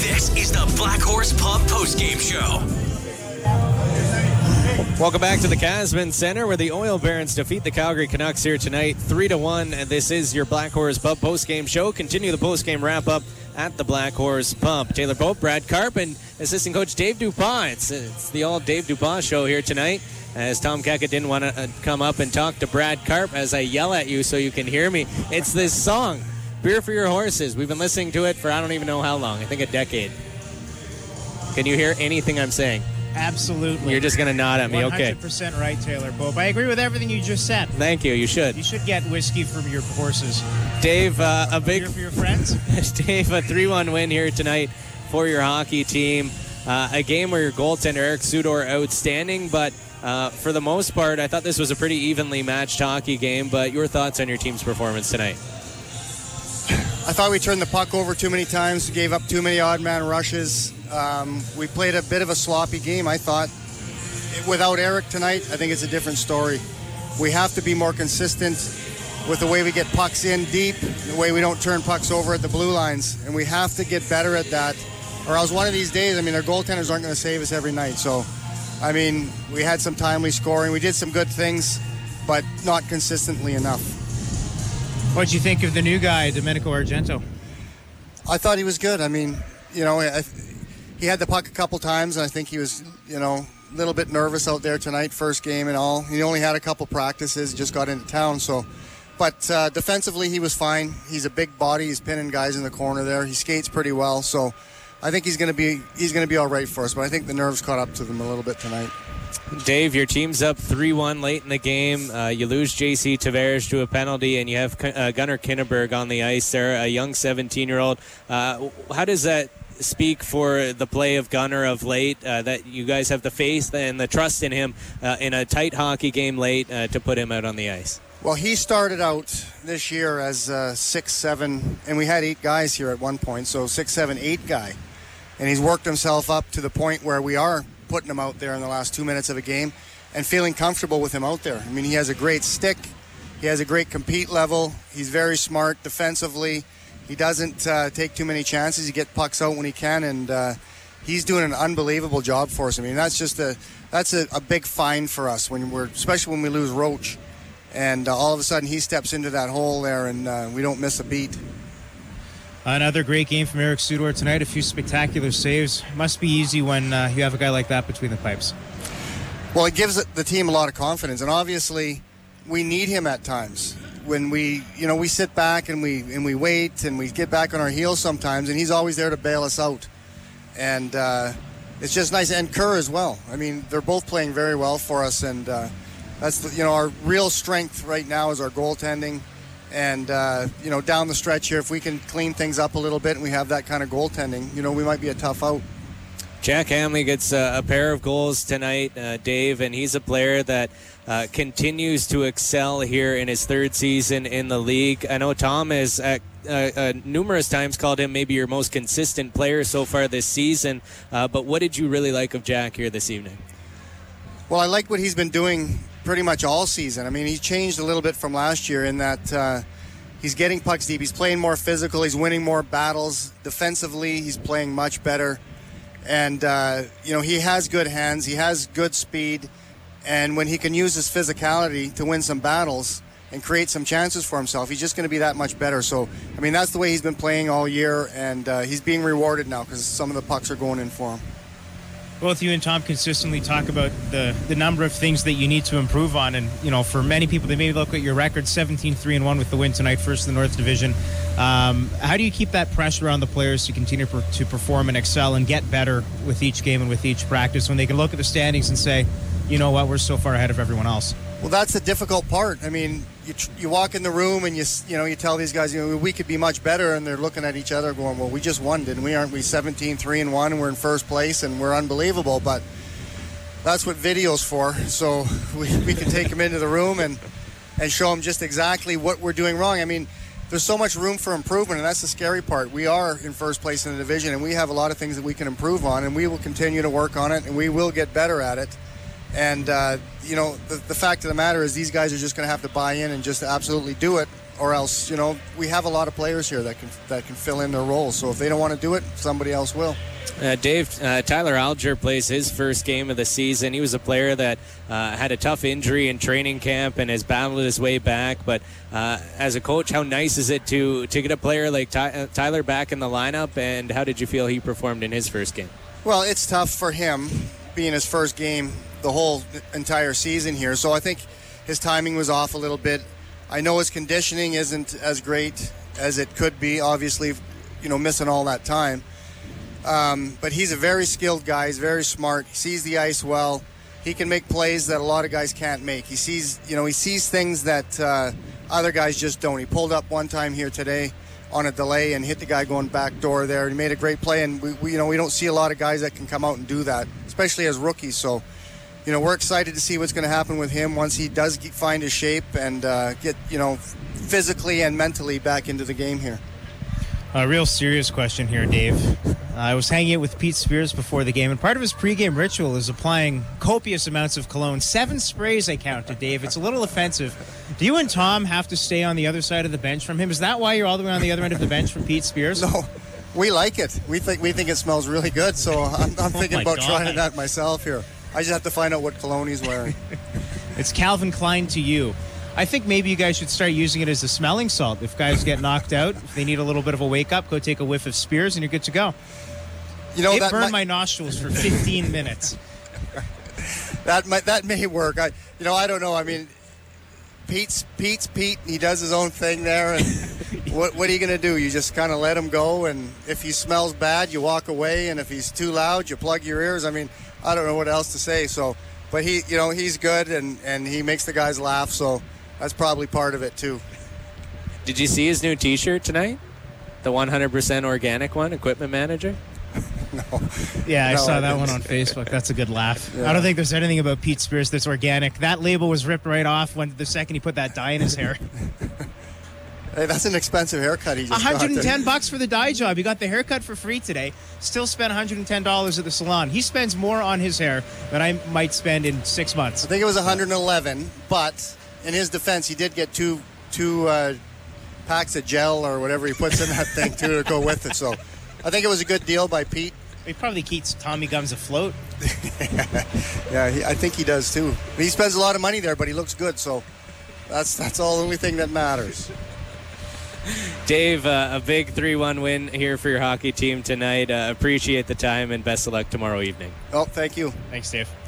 This is the Black Horse Pub postgame show. Welcome back to the Casman Center, where the Oil Barons defeat the Calgary Canucks here tonight, 3-1. And this is your Black Horse Pub postgame show. Continue the postgame wrap-up at the Black Horse Pub. Taylor Pope, Brad Karp, and assistant coach Dave Dupont. It's the all Dave Dupont show here tonight, as Tom Keka didn't want to come up and talk to Brad Karp as I yell at you so you can hear me. It's this song, Beer for Your Horses. We've been listening to it for I don't even know how long. I think a decade. Can you hear anything I'm saying? Absolutely. You're just going to nod at me, 100% okay. 100% right, Taylor Pope. I agree with everything you just said. Thank you, you should. You should get whiskey from your horses. Dave, a big... Beer for your friends? Dave, a 3-1 win here tonight for your hockey team. A game where your goaltender, Eric Sudor, outstanding, but for the most part, I thought this was a pretty evenly matched hockey game, but your thoughts on your team's performance tonight? I thought we turned the puck over too many times, gave up too many odd man rushes. We played a bit of a sloppy game, I thought. Without Eric tonight, I think it's a different story. We have to be more consistent with the way we get pucks in deep, the way we don't turn pucks over at the blue lines, and we have to get better at that. Or else one of these days, our goaltenders aren't going to save us every night. So, we had some timely scoring. We did some good things, but not consistently enough. What'd you think of the new guy, Domenico Argento? I thought he was good. He had the puck a couple times, and I think he was, a little bit nervous out there tonight, first game and all. He only had a couple practices, just got into town, But defensively, he was fine. He's a big body. He's pinning guys in the corner there. He skates pretty well, so I think he's going to be all right for us. But I think the nerves caught up to them a little bit tonight. Dave, your team's up 3-1 late in the game. You lose J.C. Tavares to a penalty, and you have Gunnar Kinneberg on the ice there, a young 17-year-old. How does that speak for the play of Gunnar of late, that you guys have the faith and the trust in him in a tight hockey game late to put him out on the ice? Well, he started out this year as 6'7", and we had 8 guys here at one point, so 6'7", 8 guy. And he's worked himself up to the point where we are putting him out there in the last 2 minutes of a game and feeling comfortable with him out there. He has a great stick. He has a great compete level. He's very smart defensively. He doesn't take too many chances. He gets pucks out when he can, and he's doing an unbelievable job for us. That's a big find for us especially when we lose Roach, and all of a sudden he steps into that hole there, and we don't miss a beat. Another great game from Eric Sudor tonight. A few spectacular saves. Must be easy when you have a guy like that between the pipes. Well, it gives the team a lot of confidence, and obviously we need him at times. When we sit back and we wait and we get back on our heels sometimes, and he's always there to bail us out. And it's just nice. And Kerr as well. They're both playing very well for us, and that's our real strength right now is our goaltending. And down the stretch here, if we can clean things up a little bit and we have that kind of goaltending, we might be a tough out. Jack Hamley gets a pair of goals tonight, Dave, and he's a player that continues to excel here in his third season in the league. I know Tom has numerous times called him maybe your most consistent player so far this season, but what did you really like of Jack here this evening? Well, I like what he's been doing pretty much all season. He's changed a little bit from last year in that he's getting pucks deep. He's playing more physical. He's winning more battles. Defensively, he's playing much better. And, he has good hands. He has good speed. And when he can use his physicality to win some battles and create some chances for himself, he's just going to be that much better. So, that's the way he's been playing all year, and he's being rewarded now because some of the pucks are going in for him. Both you and Tom consistently talk about the number of things that you need to improve on. And, for many people, they may look at your record, 17-3-1 with the win tonight, first in the North Division. How do you keep that pressure on the players to continue to perform and excel and get better with each game and with each practice when they can look at the standings and say, you know what, we're so far ahead of everyone else? Well, that's the difficult part. You walk in the room and you tell these guys, we could be much better, and they're looking at each other going, well, we just won, didn't we? Aren't we 17-3-1 and we're in first place and we're unbelievable? But that's what video's for. So we can take them into the room and show them just exactly what we're doing wrong. There's so much room for improvement, and that's the scary part. We are in first place in the division, and we have a lot of things that we can improve on, and we will continue to work on it, and we will get better at it. And, the fact of the matter is these guys are just going to have to buy in and just absolutely do it or else, we have a lot of players here that can fill in their roles. So if they don't want to do it, somebody else will. Dave, Tyler Alger plays his first game of the season. He was a player that had a tough injury in training camp and has battled his way back. But as a coach, how nice is it to get a player like Tyler back in the lineup? And how did you feel he performed in his first game? Well, it's tough for him being his first game the whole entire season here. So I think his timing was off a little bit. I know his conditioning isn't as great as it could be, obviously, missing all that time. But he's a very skilled guy. He's very smart. He sees the ice well. He can make plays that a lot of guys can't make. He sees things that other guys just don't. He pulled up one time here today on a delay and hit the guy going back door there. He made a great play, and we don't see a lot of guys that can come out and do that, especially as rookies. So, we're excited to see what's going to happen with him once he does find his shape and get, physically and mentally back into the game here. A real serious question here, Dave. I was hanging out with Pete Spears before the game, and part of his pregame ritual is applying copious amounts of cologne. 7 sprays I counted, Dave. It's a little offensive. Do you and Tom have to stay on the other side of the bench from him? Is that why you're all the way on the other end of the bench from Pete Spears? No, we like it. We think it smells really good, so I'm thinking about trying that myself here. I just have to find out what cologne he's wearing. It's Calvin Klein to you. I think maybe you guys should start using it as a smelling salt. If guys get knocked out, if they need a little bit of a wake-up, go take a whiff of Spears and you're good to go. It burned my nostrils for 15 minutes. That may work. I don't know. I mean, Pete's Pete. He does his own thing there. And what are you going to do? You just kind of let him go. And if he smells bad, you walk away. And if he's too loud, you plug your ears. I mean, I don't know what else to say. So, but he's good and he makes the guys laugh. So that's probably part of it too. Did you see his new T-shirt tonight? The 100% organic one, Equipment Manager? No. Yeah, I saw that one on Facebook. That's a good laugh. Yeah. I don't think there's anything about Pete Spears that's organic. That label was ripped right off the second he put that dye in his hair. Hey, that's an expensive haircut he just $110 for the dye job. He got the haircut for free today. Still spent $110 at the salon. He spends more on his hair than I might spend in 6 months. I think it was $111, but in his defense, he did get two packs of gel or whatever he puts in that thing too to go with it. So I think it was a good deal by Pete. He probably keeps Tommy Guns afloat. Yeah, I think he does too. He spends a lot of money there, but he looks good, so that's all the only thing that matters. Dave, a big 3-1 win here for your hockey team tonight. Appreciate the time and best of luck tomorrow evening. Oh, thank you. Thanks, Dave.